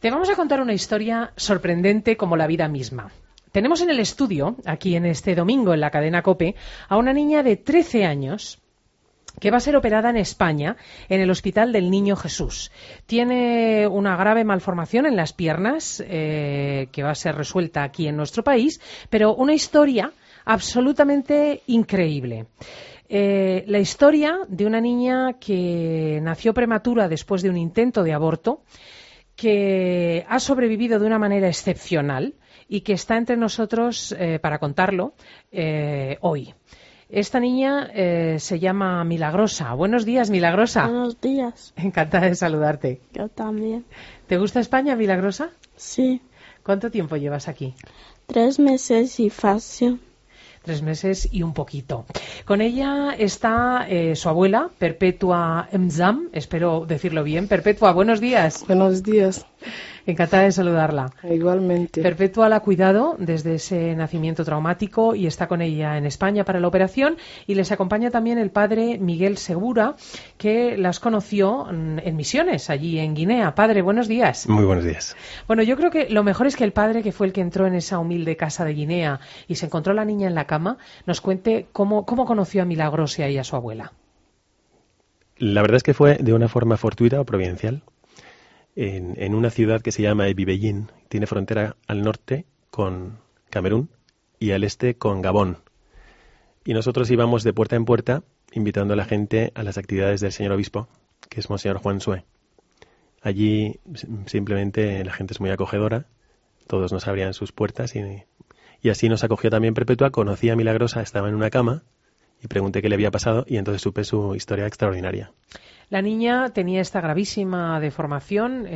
Te vamos a contar una historia sorprendente como la vida misma. Tenemos en el estudio, aquí en este domingo en la cadena COPE, a una niña de 13 años que va a ser operada en España, en el Hospital del Niño Jesús. Tiene una grave malformación en las piernas, que va a ser resuelta aquí en nuestro país, pero una historia absolutamente increíble. La historia de una niña que nació prematura después de un intento de aborto, que ha sobrevivido de una manera excepcional y que está entre nosotros para contarlo hoy. Esta niña se llama Milagrosa. Buenos días, Milagrosa. Buenos días. Encantada de saludarte. Yo también. ¿Te gusta España, Milagrosa? Sí. ¿Cuánto tiempo llevas aquí? 3 meses y fácil. 3 meses y un poquito. Con ella está su abuela, Perpetua Mzam, espero decirlo bien. Perpetua, buenos días. Buenos días. Encantada de saludarla. Igualmente. Perpetua la ha cuidado desde ese nacimiento traumático y está con ella en España para la operación, y les acompaña también el padre Miguel Segura, que las conoció en Misiones, allí en Guinea. Padre, buenos días. Muy buenos días. Bueno, yo creo que lo mejor es que el padre, que fue el que entró en esa humilde casa de Guinea y se encontró a la niña en la cama, nos cuente cómo conoció a Milagrosa y a su abuela. La verdad es que fue de una forma fortuita o providencial. En una ciudad que se llama Ebibellín, tiene frontera al norte con Camerún y al este con Gabón. Y nosotros íbamos de puerta en puerta invitando a la gente a las actividades del señor obispo, que es Monseñor Juan Sue. Allí simplemente la gente es muy acogedora, todos nos abrían sus puertas y así nos acogió también Perpetua. Conocí a Milagrosa, estaba en una cama y pregunté qué le había pasado y entonces supe su historia extraordinaria. La niña tenía esta gravísima deformación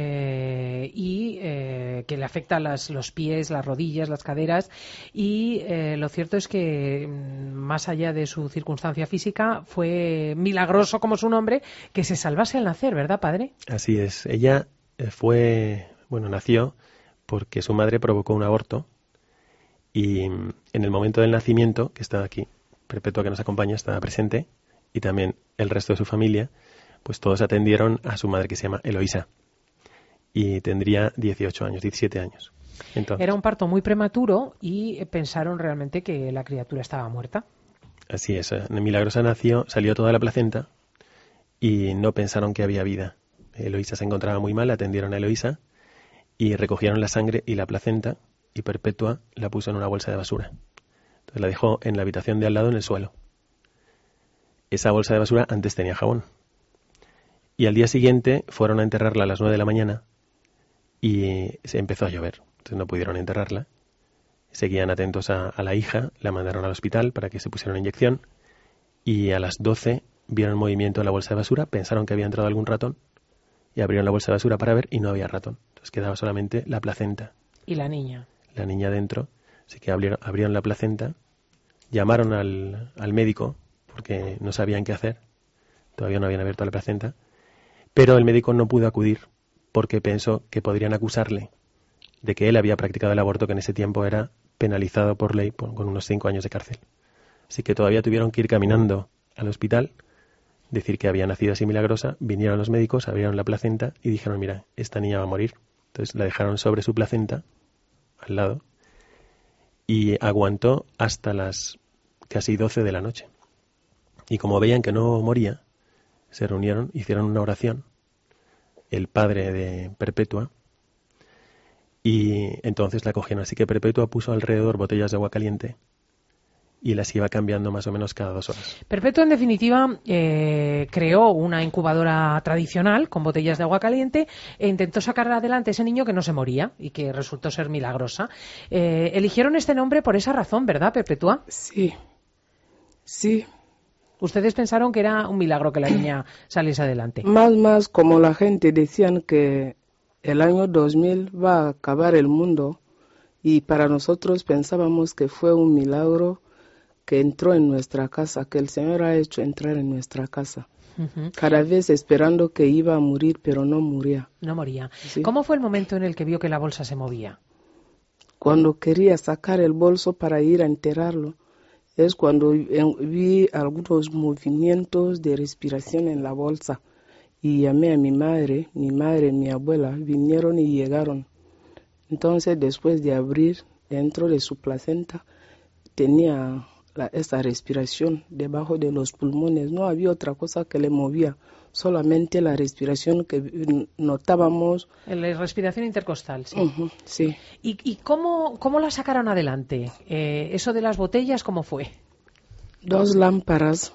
que le afecta a los pies, las rodillas, las caderas, y lo cierto es que más allá de su circunstancia física fue milagroso, como su nombre, que se salvase al nacer, ¿verdad, padre? Así es. Ella nació porque su madre provocó un aborto y en el momento del nacimiento, que estaba aquí, Perpetua, que nos acompaña, estaba presente, y también el resto de su familia, pues todos atendieron a su madre, que se llama Eloísa, y tendría 18 años, 17 años. Entonces, era un parto muy prematuro y pensaron realmente que la criatura estaba muerta. Así es. Milagrosa salió toda la placenta y no pensaron que había vida. Eloísa se encontraba muy mal, atendieron a Eloísa y recogieron la sangre y la placenta, y Perpetua la puso en una bolsa de basura. Entonces la dejó en la habitación de al lado en el suelo. Esa bolsa de basura antes tenía jabón. Y al día siguiente fueron a enterrarla a las 9 de la mañana y se empezó a llover. Entonces no pudieron enterrarla. Seguían atentos a la hija, la mandaron al hospital para que se pusiera una inyección y a las 12 vieron movimiento en la bolsa de basura, pensaron que había entrado algún ratón y abrieron la bolsa de basura para ver y no había ratón. Entonces quedaba solamente la placenta. ¿Y la niña? La niña dentro. Así que abrieron la placenta, llamaron al médico porque no sabían qué hacer. Todavía no habían abierto la placenta. Pero el médico no pudo acudir porque pensó que podrían acusarle de que él había practicado el aborto, que en ese tiempo era penalizado por ley con unos 5 años de cárcel. Así que todavía tuvieron que ir caminando al hospital, decir que había nacido así Milagrosa. Vinieron los médicos, abrieron la placenta y dijeron: mira, esta niña va a morir. Entonces la dejaron sobre su placenta, al lado, y aguantó hasta las casi 12 de la noche. Y como veían que no moría, se reunieron, hicieron una oración, el padre de Perpetua, y entonces la cogieron. Así que Perpetua puso alrededor botellas de agua caliente y las iba cambiando más o menos cada 2 horas. Perpetua, en definitiva, creó una incubadora tradicional con botellas de agua caliente e intentó sacar adelante ese niño que no se moría y que resultó ser Milagrosa. Eligieron este nombre por esa razón, ¿verdad, Perpetua? Sí. Ustedes pensaron que era un milagro que la niña saliese adelante. Más, como la gente decían que el año 2000 va a acabar el mundo, y para nosotros pensábamos que fue un milagro que entró en nuestra casa, que el Señor ha hecho entrar en nuestra casa. Uh-huh. Cada vez esperando que iba a morir, pero no moría. No moría. Sí. ¿Cómo fue el momento en el que vio que la bolsa se movía? Cuando quería sacar el bolso para ir a enterrarlo, es cuando vi algunos movimientos de respiración en la bolsa y llamé a mi madre, mi abuela, vinieron y llegaron. Entonces, después de abrir dentro de su placenta, tenía esta respiración debajo de los pulmones. No había otra cosa que le movía, solamente la respiración que notábamos. La respiración intercostal, sí. Sí. ¿Y cómo la sacaron adelante? ¿Eso de las botellas cómo fue? 2 lámparas,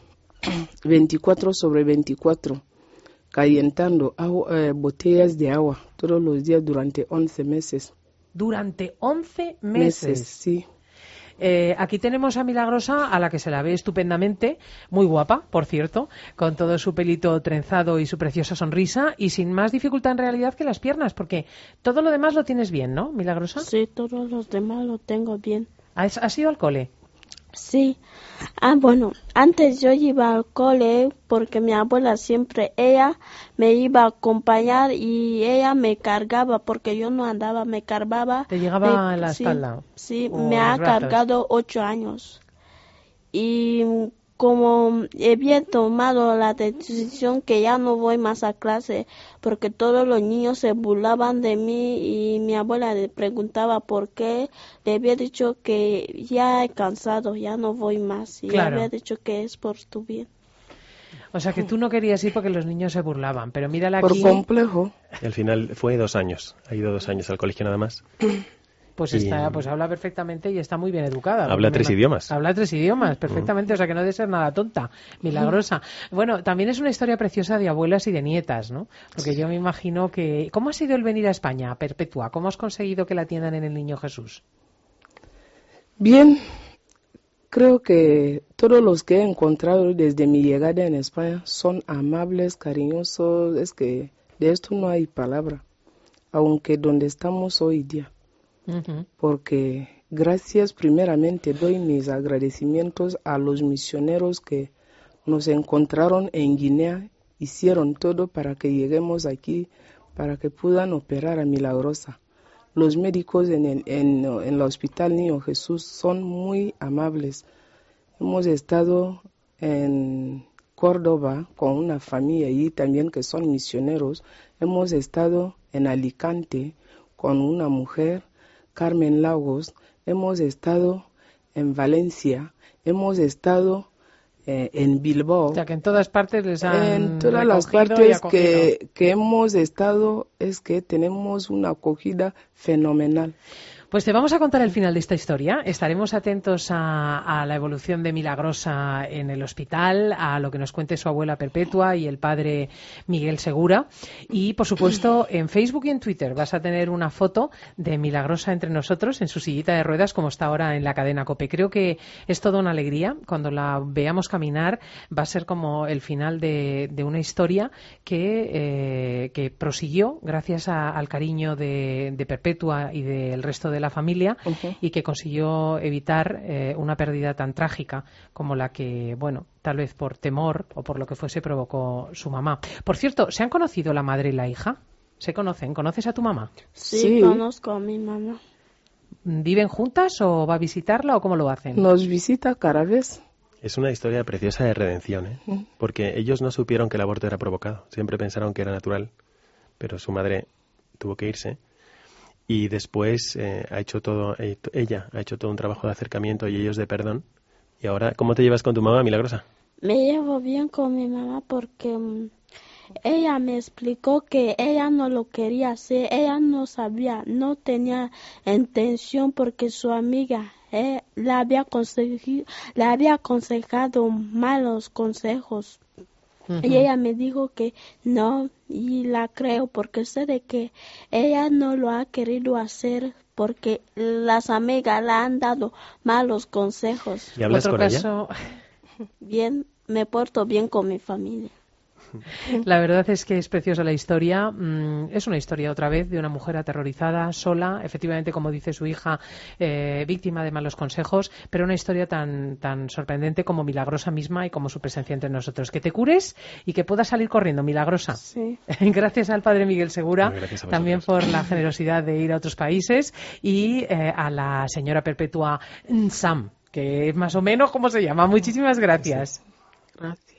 24 sobre 24, calentando botellas de agua todos los días durante 11 meses. ¿Durante 11 meses? Sí. Aquí tenemos a Milagrosa, a la que se la ve estupendamente, muy guapa, por cierto, con todo su pelito trenzado y su preciosa sonrisa, y sin más dificultad en realidad que las piernas, porque todo lo demás lo tienes bien, ¿no, Milagrosa? Sí, todos los demás lo tengo bien. ¿Has ido al cole? Sí. Bueno, antes yo iba al cole porque mi abuela siempre, ella me iba a acompañar y ella me cargaba porque yo no andaba, me cargaba. ¿Te llegaba a la espalda? Sí, o me ha los brazos? cargado 8 años. Y como había tomado la decisión que ya no voy más a clase porque todos los niños se burlaban de mí y mi abuela le preguntaba por qué, le había dicho que ya he cansado, ya no voy más y Claro. le había dicho que es por tu bien. O sea, que tú no querías ir porque los niños se burlaban, pero mírala Por aquí, complejo. Y al final fue 2 años. Ha ido 2 años al colegio nada más. pues y- habla perfectamente y está muy bien educada. Habla 3 idiomas. Habla 3 idiomas, perfectamente, o sea que no debe ser nada tonta, milagrosa. Bueno, también es una historia preciosa de abuelas y de nietas, ¿no? Porque yo me imagino que... ¿Cómo ha sido el venir a España, a Perpetua? ¿Cómo has conseguido que la atiendan en el Niño Jesús? Bien, creo que todos los que he encontrado desde mi llegada en España son amables, cariñosos, es que de esto no hay palabra, aunque donde estamos hoy día, Ujú. porque gracias primeramente doy mis agradecimientos a los misioneros que nos encontraron en Guinea, hicieron todo para que lleguemos aquí, para que puedan operar a Milagrosa. Los médicos en el Hospital Niño Jesús son muy amables. Hemos estado en Córdoba con una familia allí también que son misioneros. Hemos estado en Alicante con una mujer, Carmen Lagos. Hemos estado en Valencia. Hemos estado en Bilbao. O sea que en todas partes les han En todas las recogido y partes acogido. que hemos estado es que tenemos una acogida fenomenal. Pues te vamos a contar el final de esta historia. Estaremos atentos a la evolución de Milagrosa en el hospital, a lo que nos cuente su abuela Perpetua y el padre Miguel Segura. Y, por supuesto, en Facebook y en Twitter vas a tener una foto de Milagrosa entre nosotros en su sillita de ruedas, como está ahora en la cadena COPE. Creo que es toda una alegría. Cuando la veamos caminar va a ser como el final de una historia que prosiguió gracias al cariño de Perpetua y del resto de la familia y que consiguió evitar una pérdida tan trágica como la que, bueno, tal vez por temor o por lo que fuese provocó su mamá. Por cierto, ¿se han conocido la madre y la hija? ¿Se conocen? ¿Conoces a tu mamá? Sí, conozco a mi mamá. ¿Viven juntas o va a visitarla o cómo lo hacen? Nos visita cada vez. Es una historia preciosa de redención, ¿eh? Porque ellos no supieron que el aborto era provocado. Siempre pensaron que era natural, pero su madre tuvo que irse. Y después ella ha hecho todo un trabajo de acercamiento y ellos de perdón. Y ahora, ¿cómo te llevas con tu mamá, Milagrosa? Me llevo bien con mi mamá porque ella me explicó que ella no lo quería hacer, ella no sabía, no tenía intención porque su amiga le había aconsejado malos consejos. Y ella me dijo que no, y la creo porque sé de que ella no lo ha querido hacer porque las amigas le han dado malos consejos. ¿Y hablas Otro con caso... ella? Bien, me porto bien con mi familia. La verdad es que es preciosa la historia. Es una historia otra vez de una mujer aterrorizada, sola, efectivamente, como dice su hija, víctima de malos consejos, pero una historia tan sorprendente como milagrosa misma y como su presencia entre nosotros. Que te cures y que puedas salir corriendo, Milagrosa. Sí. Gracias al padre Miguel Segura, Gracias a también vosotros. por la generosidad de ir a otros países, y a la señora Perpetua Sam, que es más o menos como se llama. Muchísimas gracias. Gracias.